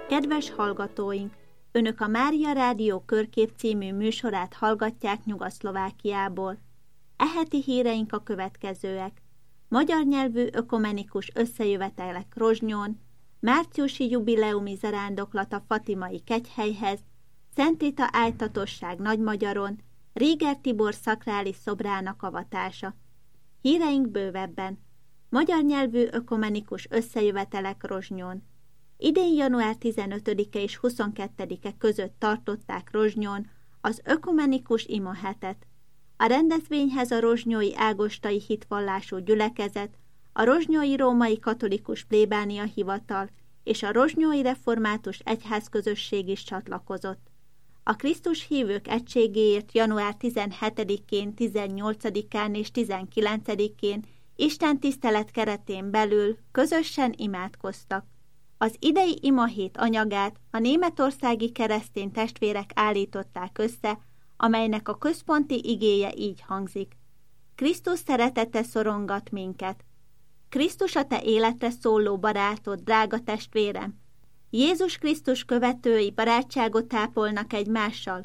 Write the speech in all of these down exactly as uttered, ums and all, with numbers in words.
Kedves hallgatóink! Önök a Mária Rádió Körkép című műsorát hallgatják Nyugat-Szlovákiából. E heti híreink a következőek. Magyar nyelvű ökumenikus összejövetelek Rozsnyón, márciusi jubileumi zarándoklat a Fatimai kegyhelyhez, Szent Rita ájtatosság Nagymagyaron, Réger Tibor szakrális szobrának avatása. Híreink bővebben. Magyar nyelvű ökumenikus összejövetelek Rozsnyón. Idén január tizenötödike és huszonkettedike között tartották Rozsnyón az ökumenikus imahetet. A rendezvényhez a rozsnyói ágostai hitvallású gyülekezet, a rozsnyói római katolikus plébánia hivatal és a rozsnyói református egyházközösség is csatlakozott. A Krisztus hívők egységéért január tizenhetedikén, tizennyolcadikán és tizenkilencedikén Isten tisztelet keretén belül közösen imádkoztak. Az idei imahét anyagát a németországi keresztény testvérek állították össze, amelynek a központi igéje így hangzik. Krisztus szeretete szorongat minket. Krisztus a te életre szóló barátod, drága testvérem. Jézus Krisztus követői barátságot ápolnak egymással.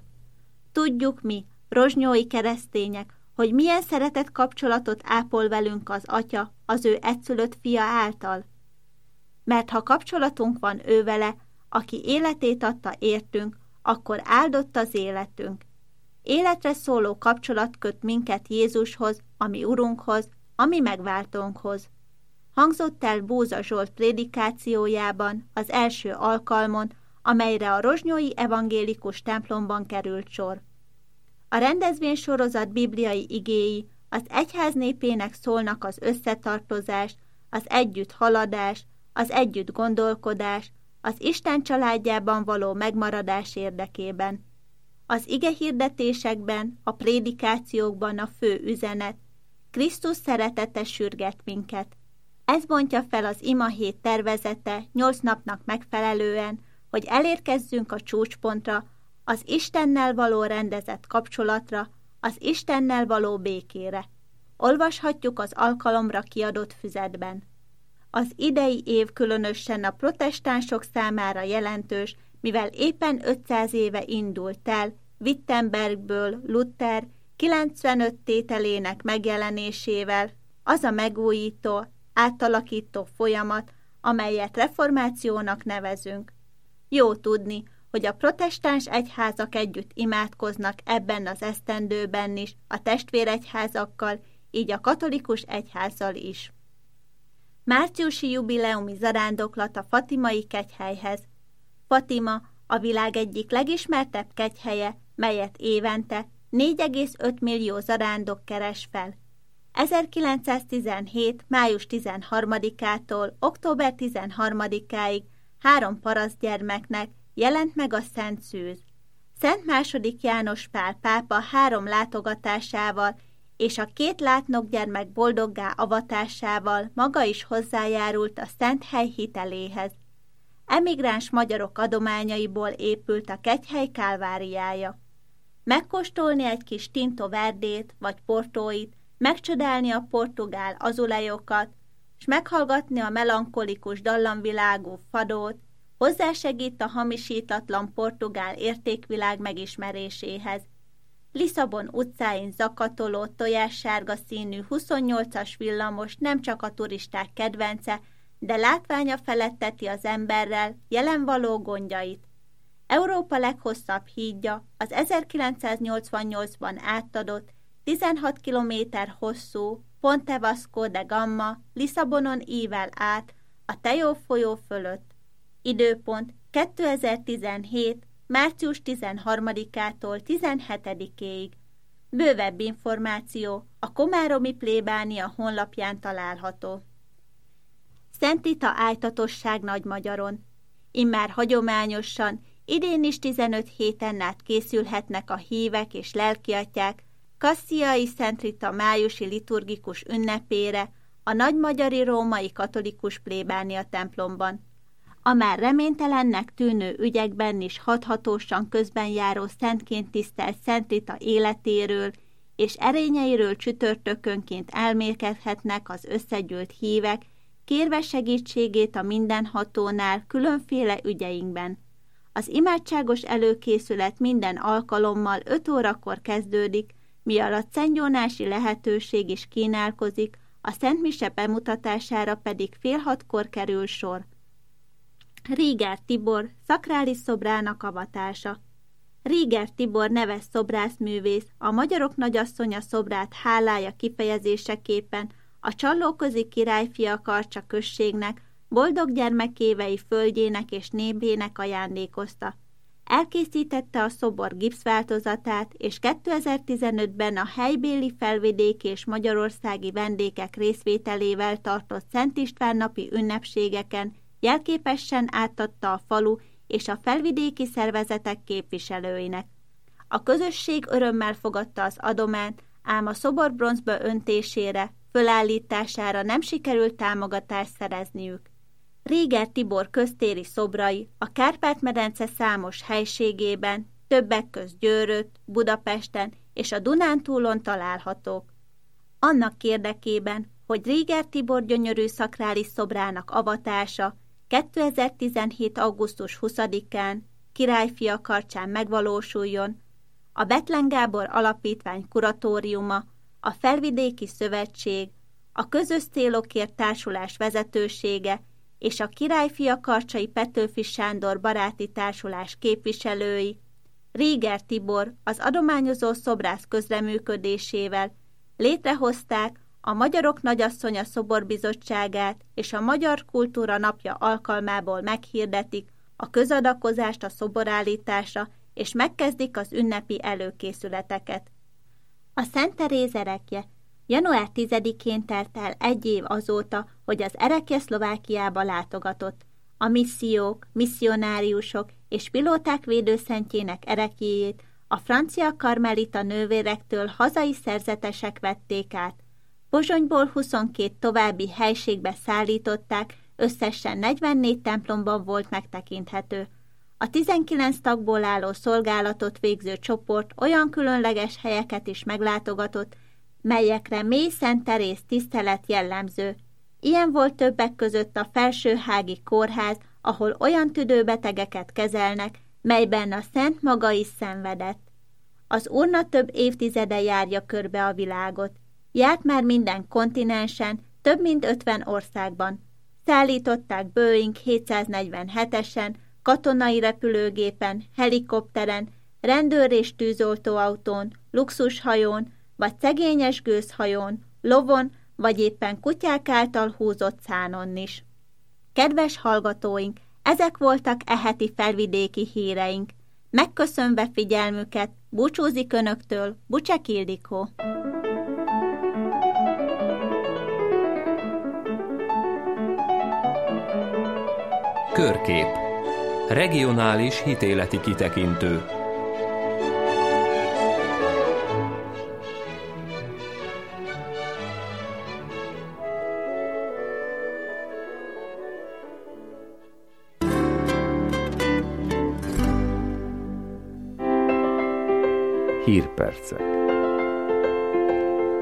Tudjuk mi, rozsnyói keresztények, hogy milyen szeretett kapcsolatot ápol velünk az Atya az ő egyszülött fia által. Mert ha kapcsolatunk van ő vele, aki életét adta értünk, akkor áldott az életünk. Életre szóló kapcsolat köt minket Jézushoz, ami Urunkhoz, ami megváltónkhoz. Hangzott el Bóza Zsolt prédikációjában az első alkalmon, amelyre a rozsnyói evangélikus templomban került sor. A rendezvény sorozat bibliai igéi az egyház népének szólnak az összetartozást, az együtt haladást, az együtt gondolkodás, az Isten családjában való megmaradás érdekében. Az igehirdetésekben, a prédikációkban a fő üzenet, Krisztus szeretete sürget minket. Ez bontja fel az imahét tervezete nyolc napnak megfelelően, hogy elérkezzünk a csúcspontra, az Istennel való rendezett kapcsolatra, az Istennel való békére. Olvashatjuk az alkalomra kiadott füzetben. Az idei év különösen a protestánsok számára jelentős, mivel éppen ötszáz éve indult el Wittenbergből Luther kilencvenöt tételének megjelenésével, az a megújító, átalakító folyamat, amelyet reformációnak nevezünk. Jó tudni, hogy a protestáns egyházak együtt imádkoznak ebben az esztendőben is, a testvéregyházakkal, így a katolikus egyházzal is. Márciusi jubileumi zarándoklat a Fatimai kegyhelyhez. Fatima a világ egyik legismertebb kegyhelye, melyet évente négy egész öt millió zarándok keres fel. ezerkilencszáztizenhét. május tizenharmadikától október tizenharmadikáig három parasztgyermeknek jelent meg a Szent Szűz. Szent második János Pál pápa három látogatásával és a két látnokgyermek boldoggá avatásával maga is hozzájárult a szent hely hiteléhez. Emigráns magyarok adományaiból épült a kegyhely kálváriája. Megkóstolni egy kis Tinto Verdét vagy Portóit, megcsodálni a portugál azulejokat, s meghallgatni a melankolikus dallamvilágú fadót, hozzásegít a hamisítatlan portugál értékvilág megismeréséhez. Lisszabon utcáin zakatoló, tojássárga színű huszonnyolcas villamos nem csak a turisták kedvence, de látványa feletteti az emberrel jelen való gondjait. Európa leghosszabb hídja az ezerkilencszáznyolcvannyolcban átadott, tizenhat kilométer hosszú Ponte Vasco de Gama Lisszabonon ível át a Tejo folyó fölött. Időpont kétezer-tizenhét. március tizenharmadikától tizenhetedikéig. Bővebb információ a Komáromi plébánia honlapján található. Szent Rita ájtatosság Nagymagyaron. Immár hagyományosan idén is tizenöt héten át készülhetnek a hívek és lelkiatyák Kassziai Szent Rita májusi liturgikus ünnepére a nagymagyari római katolikus plébánia templomban. A már reménytelennek tűnő ügyekben is hathatósan közben járó szentként tisztelt Szent Rita életéről és erényeiről csütörtökönként elmélkedhetnek az összegyűlt hívek, kérve segítségét a mindenhatónál különféle ügyeinkben. Az imádságos előkészület minden alkalommal öt órakor kezdődik, mi alatt szentgyónási lehetőség is kínálkozik, a Szent Mise bemutatására pedig fél hatkor kerül sor. Rieger Tibor szakrális szobrának avatása. Rieger Tibor neves szobrászművész, a Magyarok Nagyasszonya szobrát hálája kifejezéseképpen a Csallóközi Királyfia Karcsa községnek, boldog gyermekévei földjének és népének ajándékozta. Elkészítette a szobor gipszváltozatát, és kétezer-tizenötben a helybéli felvidéki és magyarországi vendégek részvételével tartott Szent István napi ünnepségeken jelképesen átadta a falu és a felvidéki szervezetek képviselőinek. A közösség örömmel fogadta az adományt, ám a szobor bronzba öntésére, fölállítására nem sikerült támogatást szerezniük. Rieger Tibor köztéri szobrai a Kárpát-medence számos helységében, többek közt Győrött, Budapesten és a Dunántúlon találhatók. Annak érdekében, hogy Rieger Tibor gyönyörű szakrális szobrának avatása kétezer-tizenhét. augusztus huszadikán Királyfia Karcsán megvalósuljon, a Bethlen Gábor Alapítvány kuratóriuma, a Felvidéki Szövetség, a Közös Célokért Társulás vezetősége és a Királyfia Karcsai Petőfi Sándor Baráti Társulás képviselői, Rieger Tibor az adományozó szobrász közreműködésével létrehozták a Magyarok Nagyasszonya Szoborbizottságát, és a Magyar Kultúra Napja alkalmából meghirdetik a közadakozást a szoborállításra, és megkezdik az ünnepi előkészületeket. A Szent Teréz erekje január tizedikén telt el egy év azóta, hogy az erekje Szlovákiába látogatott. A missziók, misszionáriusok és pilóták védőszentjének erekjéjét a francia karmelita nővérektől hazai szerzetesek vették át. Pozsonyból huszonkét további helységbe szállították, összesen negyvennégy templomban volt megtekinthető. A tizenkilenc tagból álló szolgálatot végző csoport olyan különleges helyeket is meglátogatott, melyekre mély Szent Teréz tisztelet jellemző. Ilyen volt többek között a Felsőhági Kórház, ahol olyan tüdőbetegeket kezelnek, melyben a szent maga is szenvedett. Az urna több évtizede járja körbe a világot. Járt már minden kontinensen, több mint ötven országban. Szállították Boeing hétszáznegyvenhetesen, katonai repülőgépen, helikopteren, rendőr- és tűzoltóautón, luxushajón, vagy szegényes gőzhajón, lovon, vagy éppen kutyák által húzott szánon is. Kedves hallgatóink, ezek voltak e heti felvidéki híreink. Megköszönve figyelmüket, búcsúzik önöktől Bucsek Ildikó. Körkép. Regionális hitéleti kitekintő. Hírpercek.